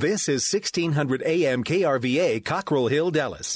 This is 1600 AM KRVA, Cockrell Hill, Dallas.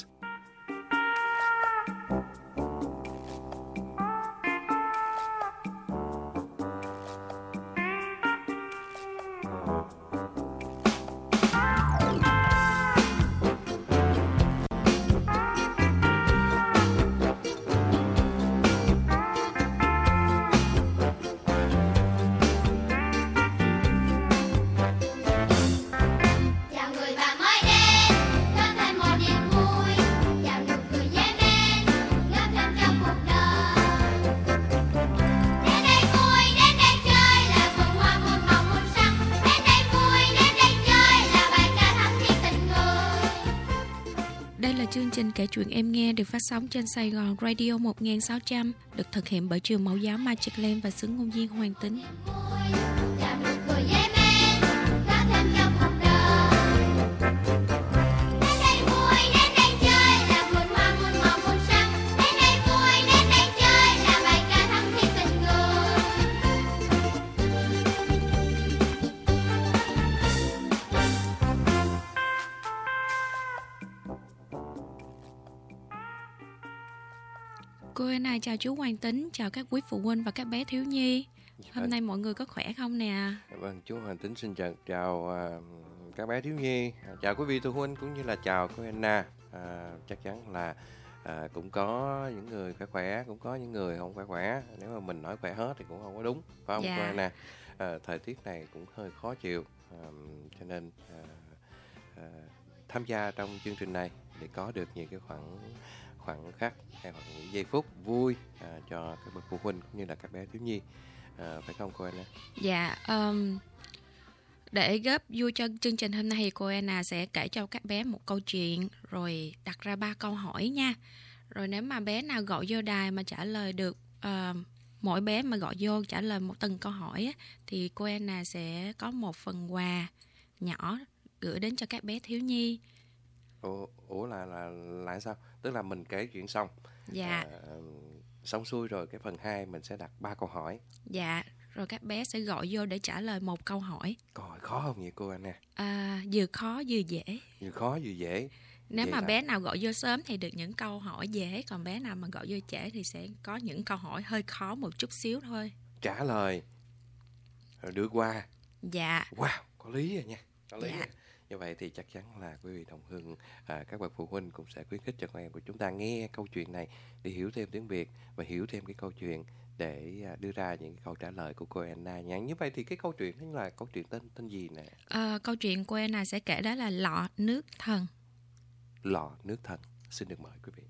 Chương trình Kể Chuyện Em Nghe được phát sóng trên Sài Gòn Radio 1600, được thực hiện bởi trường mẫu giáo Magic Land và xứ ngôn viên Hoàng Tính. Cô Anna chào chú Hoàng Tính, chào các quý phụ huynh và các bé thiếu nhi. Hôm nay mọi người có khỏe không nè? Vâng, chú Hoàng Tính xin chào các bé thiếu nhi, chào quý vị phụ huynh cũng như là chào cô Anna. Chắc chắn là cũng có những người khỏe, cũng có những người không khỏe. Nếu mà mình nói khỏe hết thì cũng không có đúng, phải không cô Anna? Thời tiết này cũng hơi khó chịu, cho nên tham gia trong chương trình này để có được những cái khoảnh khắc hay hoặc những giây phút vui cho các bậc phụ huynh cũng như là các bé thiếu nhi, phải không cô Anna? Dạ, để góp vui cho chương trình hôm nay thì cô Anna sẽ kể cho các bé một câu chuyện rồi đặt ra 3 câu hỏi nha. Rồi nếu mà bé nào gọi vô đài mà trả lời được, mỗi bé mà gọi vô trả lời một từng câu hỏi á, thì cô Anna sẽ có một phần quà nhỏ gửi đến cho các bé thiếu nhi. Ủa là sao? Tức là mình kể chuyện xong, dạ, xong xuôi rồi cái phần 2 mình sẽ đặt 3 câu hỏi. Dạ, rồi các bé sẽ gọi vô để trả lời một câu hỏi. Câu hỏi khó không vậy cô Anna? Vừa khó vừa dễ. Vừa khó vừa dễ. Nếu vậy mà bé nào gọi vô sớm thì được những câu hỏi dễ, còn bé nào mà gọi vô trễ thì sẽ có những câu hỏi hơi khó một chút xíu thôi. Trả lời rồi đưa qua. Dạ. Wow, có lý rồi nha. Có lý. Dạ. Rồi. Như vậy thì chắc chắn là quý vị đồng hương, các bậc phụ huynh cũng sẽ khuyến khích cho con em của chúng ta nghe câu chuyện này để hiểu thêm tiếng Việt và hiểu thêm cái câu chuyện để đưa ra những câu trả lời của cô Anna nha. Như vậy thì cái câu chuyện đó là câu chuyện tên gì nè? Câu chuyện cô Anna sẽ kể đó là Lọ Nước Thần. Lọ Nước Thần. Xin được mời quý vị.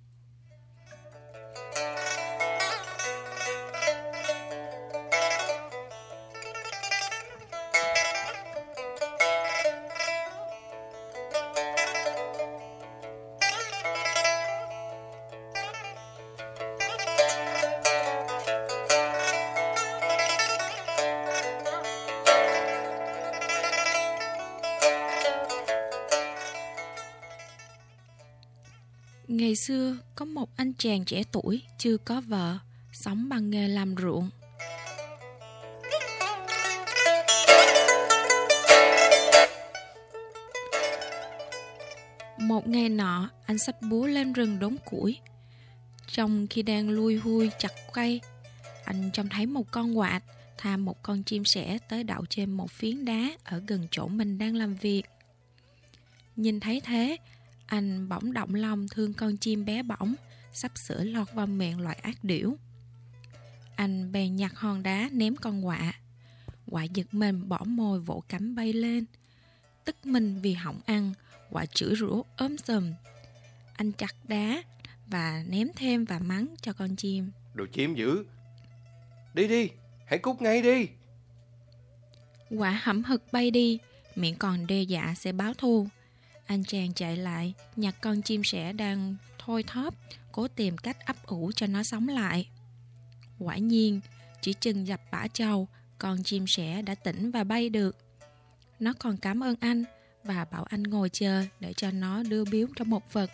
Ngày xưa có một anh chàng trẻ tuổi chưa có vợ, sống bằng nghề làm ruộng. Một ngày nọ, anh xách búa lên rừng đốn củi. Trong khi đang lui hui chặt cây, anh trông thấy một con quạ thả một con chim sẻ tới đậu trên một phiến đá ở gần chỗ mình đang làm việc. Nhìn thấy thế, anh bỗng động lòng thương con chim bé bỏng, sắp sửa lọt vào miệng loại ác điểu. Anh bèn nhặt hòn đá ném con quạ. Quạ giật mình bỏ mồi vỗ cánh bay lên. Tức mình vì hỏng ăn, quạ chửi rủa ốm sùm. Anh chặt đá và ném thêm và mắng cho con chim. Đồ chim dữ! Đi, hãy cút ngay đi! Quạ hậm hực bay đi, miệng còn đe dọa sẽ báo thù. Anh chàng chạy lại, nhặt con chim sẻ đang thôi thóp, cố tìm cách ấp ủ cho nó sống lại. Quả nhiên, chỉ chừng dập bã trầu, con chim sẻ đã tỉnh và bay được. Nó còn cảm ơn anh và bảo anh ngồi chờ để cho nó đưa biếu cho một vật.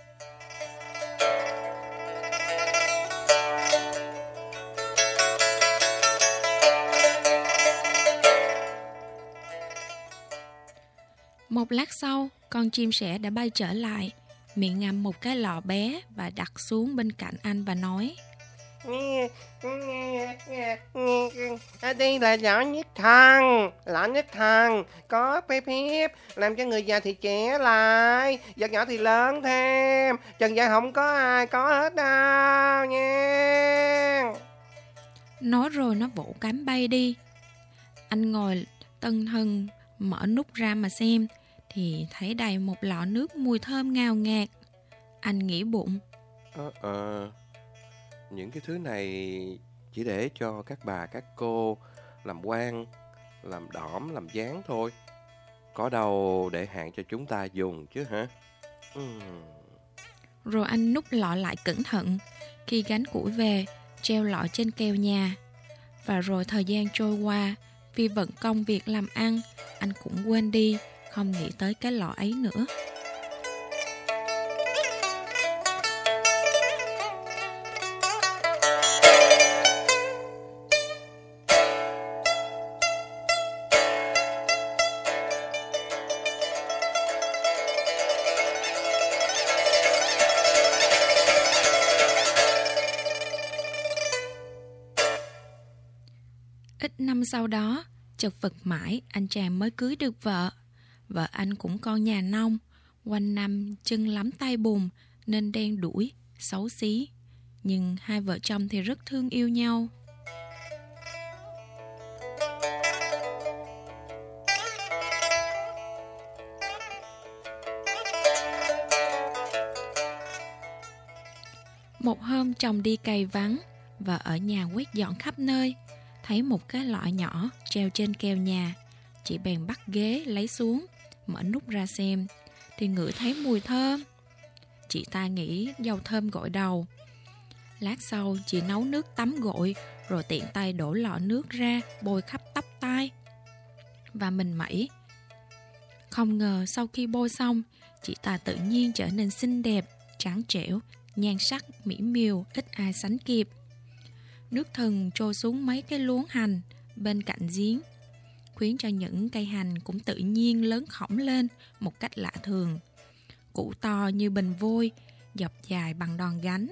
Một lát sau, con chim sẻ đã bay trở lại, miệng ngậm một cái lọ bé và đặt xuống bên cạnh anh và nói: Đây là lọ nhất thần, có phép làm cho người già thì trẻ lại, vật nhỏ thì lớn thêm, trần gian không có ai có hết đâu nha. Nói rồi nó vỗ cánh bay đi. Anh ngồi tân thân mở nút ra mà xem, thì thấy đầy một lọ nước mùi thơm ngào ngạt. Anh nghĩ bụng: những cái thứ này chỉ để cho các bà các cô làm quan, làm đỏm, làm dáng thôi, có đâu để hạn cho chúng ta dùng chứ hả? Rồi anh nút lọ lại cẩn thận. Khi gánh củi về, treo lọ trên kèo nhà. Và rồi thời gian trôi qua, vì bận công việc làm ăn, anh cũng quên đi, không nghĩ tới cái lọ ấy nữa. Ít năm sau đó, chật vật mãi anh chàng mới cưới được vợ. Vợ anh cũng con nhà nông, quanh năm chân lắm tay bùn nên đen đủi, xấu xí. Nhưng hai vợ chồng thì rất thương yêu nhau. Một hôm chồng đi cày vắng, vợ ở nhà quét dọn khắp nơi. Thấy một cái lọ nhỏ treo trên kèo nhà, chị bèn bắt ghế lấy xuống, mở nút ra xem, thì ngửi thấy mùi thơm. Chị ta nghĩ dầu thơm gội đầu. Lát sau chị nấu nước tắm gội, rồi tiện tay đổ lọ nước ra bôi khắp tóc tai và mình mẩy. Không ngờ sau khi bôi xong, chị ta tự nhiên trở nên xinh đẹp, trắng trẻo, nhan sắc mỹ miều ít ai sánh kịp. Nước thần trôi xuống mấy cái luống hành bên cạnh giếng, khiến cho những cây hành cũng tự nhiên lớn khổng lên một cách lạ thường. Củ to như bình vôi, dọc dài bằng đòn gánh.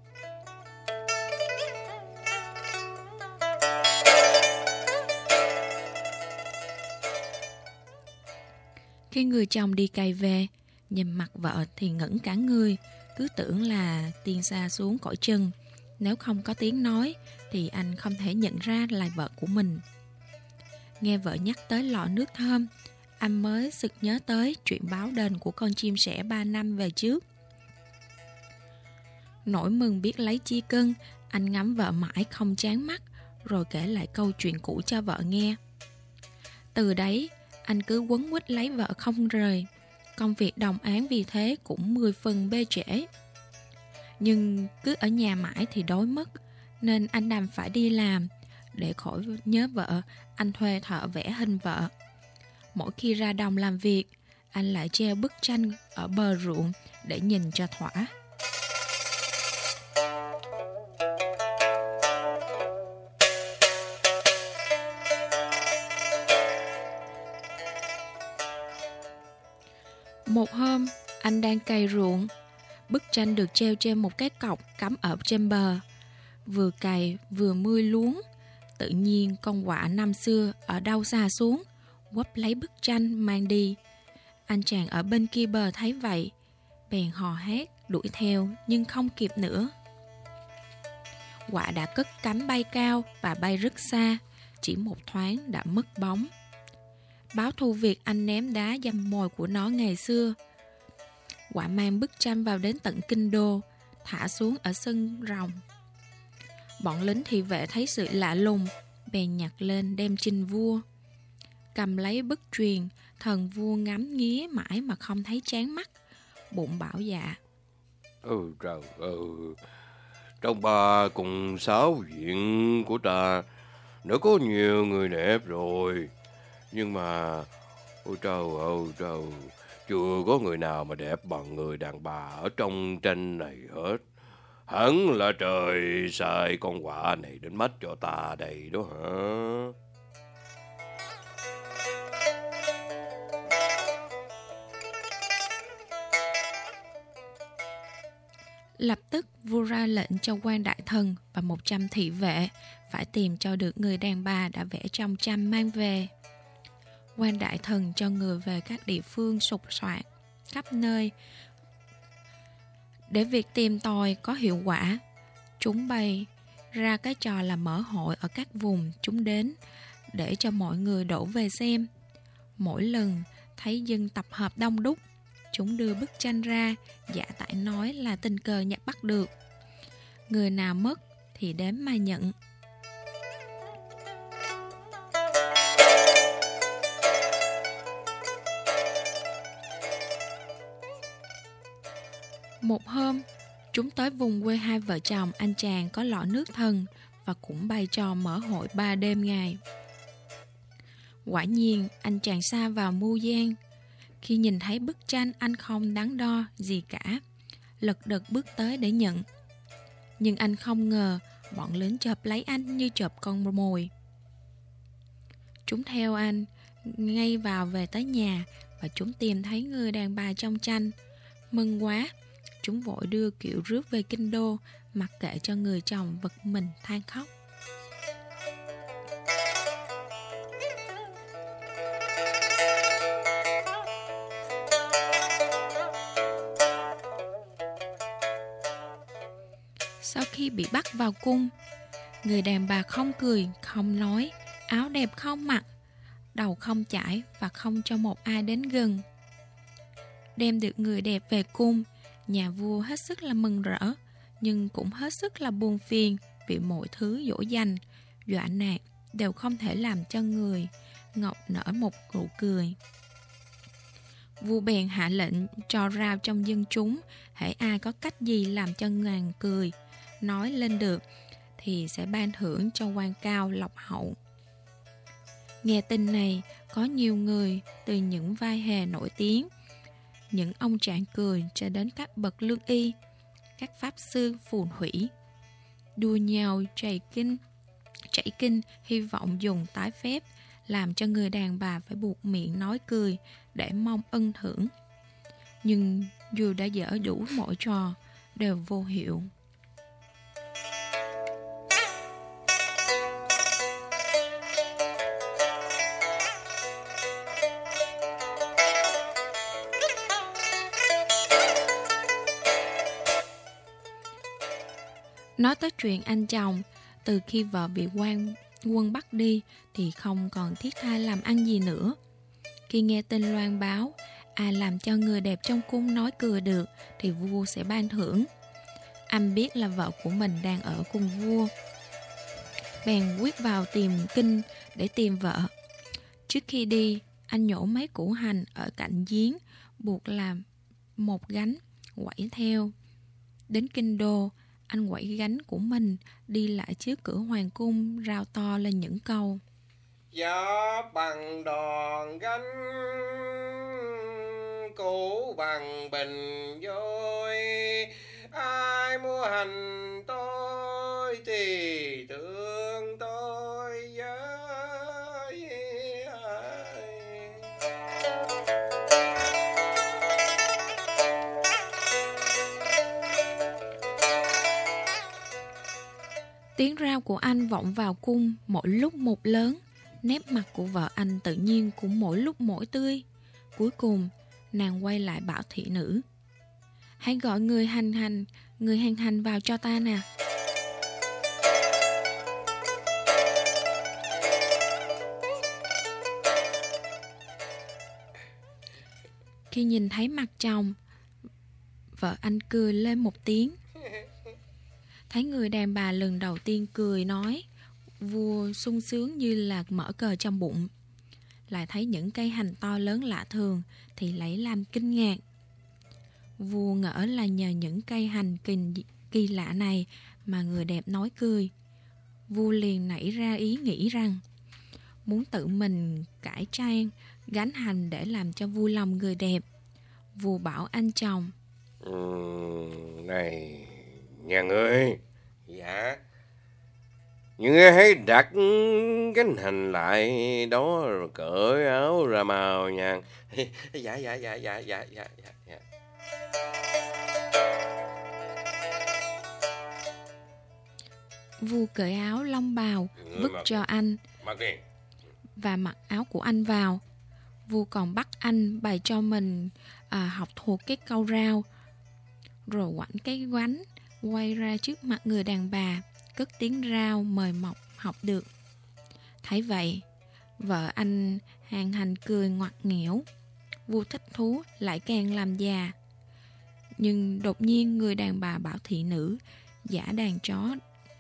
Khi người chồng đi cày về, nhìn mặt vợ thì ngẩn cả người, cứ tưởng là tiên xa xuống cõi trần. Nếu không có tiếng nói thì anh không thể nhận ra là vợ của mình. Nghe vợ nhắc tới lọ nước thơm, anh mới sực nhớ tới chuyện báo đền của con chim sẻ 3 năm về trước. Nỗi mừng biết lấy chi cân, anh ngắm vợ mãi không chán mắt, rồi kể lại câu chuyện cũ cho vợ nghe. Từ đấy, anh cứ quấn quýt lấy vợ không rời. Công việc đồng áng vì thế cũng 10 phần bê trễ. Nhưng cứ ở nhà mãi thì đói mất, nên anh đành phải đi làm. Để khỏi nhớ vợ, anh thuê thợ vẽ hình vợ. Mỗi khi ra đồng làm việc, anh lại treo bức tranh ở bờ ruộng để nhìn cho thỏa. Một hôm, anh đang cày ruộng. Bức tranh được treo trên một cái cọc cắm ở trên bờ. Vừa cày vừa mươi luống. Tự nhiên con quạ năm xưa ở đâu xa xuống, quắp lấy bức tranh mang đi. Anh chàng ở bên kia bờ thấy vậy, bèn hò hét đuổi theo nhưng không kịp nữa. Quạ đã cất cánh bay cao và bay rất xa, chỉ một thoáng đã mất bóng. Báo thù việc anh ném đá dăm mồi của nó ngày xưa. Quạ mang bức tranh vào đến tận kinh đô, thả xuống ở sân rồng. Bọn lính thị vệ thấy sự lạ lùng, bèn nhặt lên đem trình vua. Cầm lấy bức truyền, thần vua ngắm nghía mãi mà không thấy chán mắt, bụng bảo dạ: Trời ơi, trong 3 cùng 6 viện của ta đã có nhiều người đẹp rồi, nhưng mà ôi trời, chưa có người nào mà đẹp bằng người đàn bà ở trong tranh này hết. Hẳn là trời sai con quạ này đến mất cho ta đây đó hả? Lập tức vua ra lệnh cho quan đại thần và 100 thị vệ phải tìm cho được người đàn bà đã vẽ trong tranh mang về. Quan đại thần cho người về các địa phương sục soạn khắp nơi. Để việc tìm tòi có hiệu quả, chúng bày ra cái trò là mở hội ở các vùng chúng đến để cho mọi người đổ về xem. Mỗi lần thấy dân tập hợp đông đúc, chúng đưa bức tranh ra, giả tải nói là tình cờ nhặt bắt được. Người nào mất thì đếm mà nhận. Một hôm, chúng tới vùng quê hai vợ chồng anh chàng có lọ nước thần và cũng bày trò mở hội 3 đêm ngày. Quả nhiên, anh chàng sa vào mưu gian. Khi nhìn thấy bức tranh, anh không đắn đo gì cả, lật đật bước tới để nhận. Nhưng anh không ngờ bọn lính chộp lấy anh như chộp con mồi. Chúng theo anh ngay vào về tới nhà và chúng tìm thấy người đàn bà trong tranh. Mừng quá, chúng vội đưa kiệu rước về kinh đô, mặc kệ cho người chồng vật mình than khóc. Sau khi bị bắt vào cung, người đàn bà không cười, không nói, áo đẹp không mặc, đầu không chải và không cho một ai đến gần. Đem được người đẹp về cung, nhà vua hết sức là mừng rỡ, nhưng cũng hết sức là buồn phiền vì mọi thứ dỗ dành, dọa nạt đều không thể làm cho người ngọc nở một nụ cười. Vua bèn hạ lệnh cho rao trong dân chúng, hễ ai có cách gì làm cho ngàn cười nói lên được thì sẽ ban thưởng cho quan cao lộc hậu. Nghe tin này, có nhiều người từ những vai hề nổi tiếng, những ông trạng cười cho đến các bậc lương y, các pháp sư phù thủy, đua nhau chảy kinh hy vọng dùng tái phép làm cho người đàn bà phải buộc miệng nói cười để mong ân thưởng. Nhưng dù đã dở đủ mọi trò đều vô hiệu. Nói tới chuyện anh chồng, từ khi vợ bị quân bắt đi thì không còn thiết tha làm ăn gì nữa. Khi nghe tin loan báo, ai làm cho người đẹp trong cung nói cười được thì vua sẽ ban thưởng. Anh biết là vợ của mình đang ở cùng vua, bèn quyết vào tìm kinh để tìm vợ. Trước khi đi, anh nhổ mấy củ hành ở cạnh giếng, buộc làm một gánh, quẩy theo. Đến kinh đô, anh quẩy gánh của mình đi lại trước cửa hoàng cung, rao to lên những câu: Gió bằng đòn gánh, cũ bằng bình vôi, ai mua hành tôi thì thương tôi với ai. Tiếng rao của anh vọng vào cung mỗi lúc một lớn. Nét mặt của vợ anh tự nhiên cũng mỗi lúc mỗi tươi. Cuối cùng, nàng quay lại bảo thị nữ: Hãy gọi người hành hành vào cho ta nè. Khi nhìn thấy mặt chồng, vợ anh cười lên một tiếng. Thấy người đàn bà lần đầu tiên cười nói, vua sung sướng như là mở cờ trong bụng. Lại thấy những cây hành to lớn lạ thường thì lấy làm kinh ngạc. Vua ngỡ là nhờ những cây hành kỳ lạ này mà người đẹp nói cười. Vua liền nảy ra ý nghĩ rằng muốn tự mình cải trang gánh hành để làm cho vui lòng người đẹp. Vua bảo anh chồng: Này nhà ngươi, dạ, nhưng ngươi hãy đặt gánh hành lại đó rồi cởi áo ra màu nha. Dạ. Vua cởi áo long bào vứt cho anh Mặc đi. và mặc áo của anh vào. Vua còn bắt anh bày cho mình học thuộc cái câu rao, rồi quẳng cái gánh quay ra trước mặt người đàn bà, cất tiếng rao mời mọc học được. Thấy vậy, vợ anh Hàn Hành cười ngoặt nghẽo. Vua thích thú lại càng làm già. Nhưng đột nhiên người đàn bà bảo thị nữ giả đàn chó.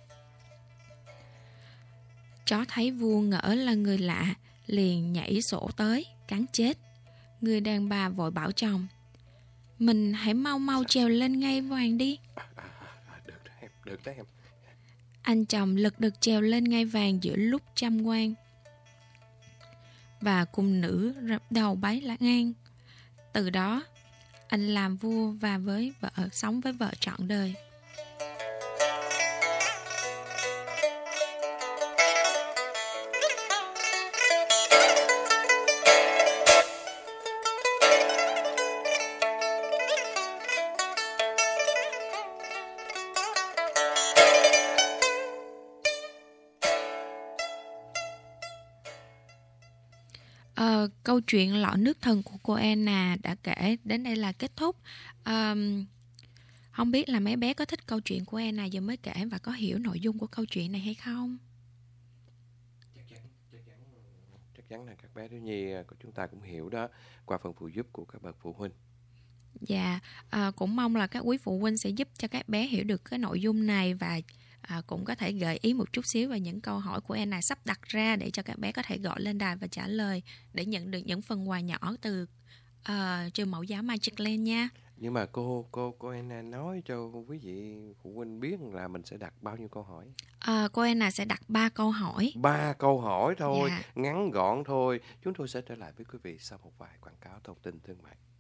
Chó thấy vua ngỡ là người lạ, liền nhảy sổ tới, cắn chết. Người đàn bà vội bảo chồng: mình hãy mau mau trèo lên ngai vàng đi. Được đó em. Anh chồng lật đật trèo lên ngai vàng giữa lúc trăm quan, và cung nữ rập đầu bái lá ngang. Từ đó, anh làm vua và với vợ sống với vợ trọn đời. Câu chuyện lọ nước thần của cô Anna đã kể đến đây là kết thúc. Không biết là mấy bé có thích câu chuyện của Anna giờ mới kể và có hiểu nội dung của câu chuyện này hay không? Chắc chắn là các bé thiếu nhi của chúng ta cũng hiểu đó, qua phần phụ giúp của các bậc phụ huynh. Dạ, cũng mong là các quý phụ huynh sẽ giúp cho các bé hiểu được cái nội dung này và cũng có thể gợi ý một chút xíu về những câu hỏi của Anna sắp đặt ra để cho các bé có thể gọi lên đài và trả lời để nhận được những phần quà nhỏ từ trường mẫu giáo Magic Land nha. Nhưng mà cô Anna nói cho quý vị phụ huynh biết là mình sẽ đặt bao nhiêu câu hỏi? Cô Anna sẽ đặt 3 câu hỏi. 3 câu hỏi thôi, Dạ. ngắn gọn thôi. Chúng tôi sẽ trở lại với quý vị sau một vài quảng cáo thông tin thương mại.